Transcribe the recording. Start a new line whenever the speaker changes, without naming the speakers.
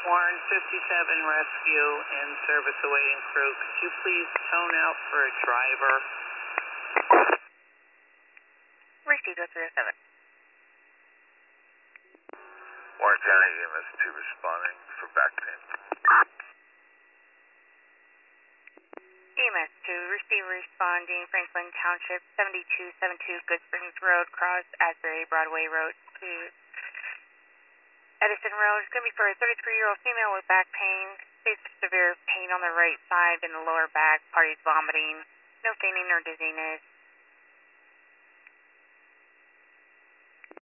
Warren 57 rescue and service awaiting crew. Could you please tone out for a driver?
Received 307.
Warren County EMS 2 responding for back pain.
EMS 2, receive responding Franklin Township 7272 Good Springs Road, cross Asbury Broadway Road to Edison Road. It's going to be for a 33-year-old female with back pain. Severe pain on the right side in the lower back. Party's vomiting. No fainting or dizziness.